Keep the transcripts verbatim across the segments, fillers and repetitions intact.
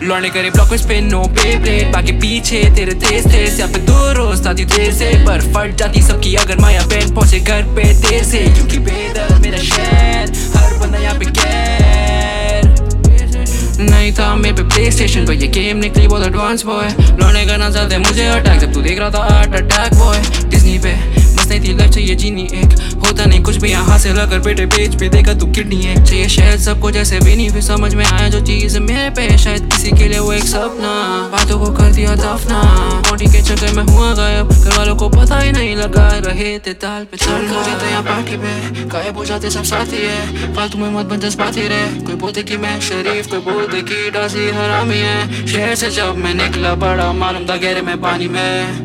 लौंडे करे block spin नो पे प्लेट बाकी पीछे तेरे तेज थे यहाँ पे दो रोज आती देर से पर फट जाती सबकी अगर माया बहन पहुंचे घर पे देर से क्योंकि बेदर मेरा शहर हर बंदा यहाँ पे कैर नहीं था मेरे पे प्ले स्टेशन पर ये गेम निकली बहुत एडवांस बॉय लौंडे करना चाहते मुझे अटैक जब तू देख रहा था आर्ट अटैक बॉय डिज्नी पे बस नहीं थी लाइफ चाहिए जीनी एक होता नहीं कुछ भी यहाँ से लगर बेटे पेज पे देखा तू किडनी एक चाहिए शायद सबको जैसे भी नहीं फिर समझ में आया जो चीज मेरे पे शायद किसी के लिए वो एक सपना बातों को कर दिया दफना मोटी के चक्कर में हुआ गायब घर वालों को पता ही नहीं लगा रहे थे ताल पे चल मुझे तो यहाँ पार्टी पे गायब हो जाते सब साथी है फालतू में मत बन जज्बाती रहे कोई बोलते कि मैं शरीफ कोई बोलते कि डासी हरामी है शहर से जब मैं निकला बड़ा मालूम था गहरे में पानी में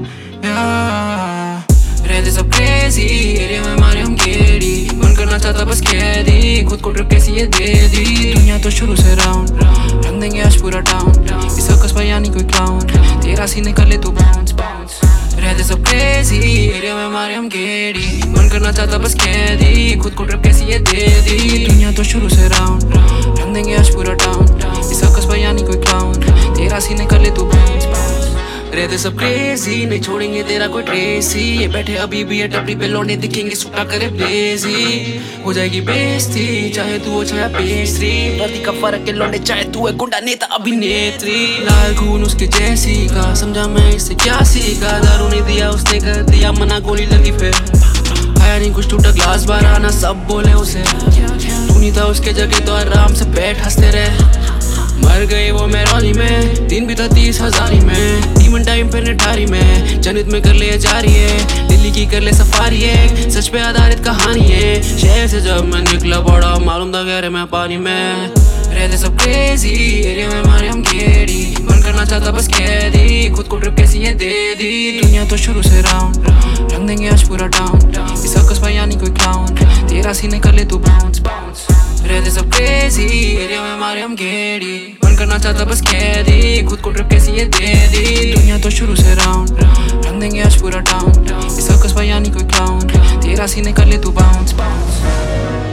रहते सब क्रेजी एरिया में मारे हम गेड़ी मन करना चाहता बस कैदी खुद को ट्रिप कैसी ये दे दी दुनिया तो शुरू से राउंड रंग देंगे आज पूरा टाउन इस सर्कस पर यानी कोई क्लाउन तेरा सीने कर ले तू बाउंस बाउंस रहते सब क्रेजी एरिया में मारे हम गेड़ी मन करना चाहता बस कैदी खुद को ट्रिप कैसी ये दे दी दुनिया तो शुरू से राउंड रंग देंगे आज पूरा टाउन इस सर्कस पर यानी कोई क्लाउन तेरा सीने कर ले तू बाउंस बाउंस रहते सब क्रेजी नहीं छोड़ेंगे तेरा कोई ट्रेसी ये बैठे अभी भी है टपरी पे लौंडे दिखेंगे सुटा करे ब्लेजी हो जाएगी बेइज्जती चाहे तू हो चाहे पेस्ट्री वर्दी का फर्क है लौंडे चाहे तू है गुंडा नेता अभिनेत्री लाल खून उसके जैसी का समझा मैं इससे क्या सीखा दारू नहीं दिया उसने कर दिया मना गोली लगी फिर आया नहीं कुछ टूटा ग्लास बार आना सब बोले उसे तू नहीं था उसके जगह तो आराम से बैठ हंसते रहे मर गई वो मेरौनी में दिन भी था तीस हजारी में डीमन टाइम पे निठारी में जन्नत में कर ले जारी है दिल्ली की कर ले सफारी है सच पे आधारित कहानी है शहर से जब मैं निकला बड़ा मालूम था गहरे में पानी में रहते सब क्रेजी एरिया में मारे हम गेड़ी मन करना चाहता बस कैदी खुद को ट्रिप कैसी ये दे दी दुनिया तो शुरू से राउंड रंग देंगे आज पूरा टाउन इस सर्कस पर यानी कोई क्लाउन तेरा सीने कर ले तू बाउंस बाउंस रहते सब क्रेजी एरिया में मारे हम गेड़ी मन करना चाहता बस कैदी खुद को ट्रिप कैसी ये दे दी दुनिया तो शुरू से राउंड रंग देंगे आज पूरा टाउन इस सर्कस पर यानी कोई क्लाउन तेरा सीने कर ले तू बाउंस बाउंस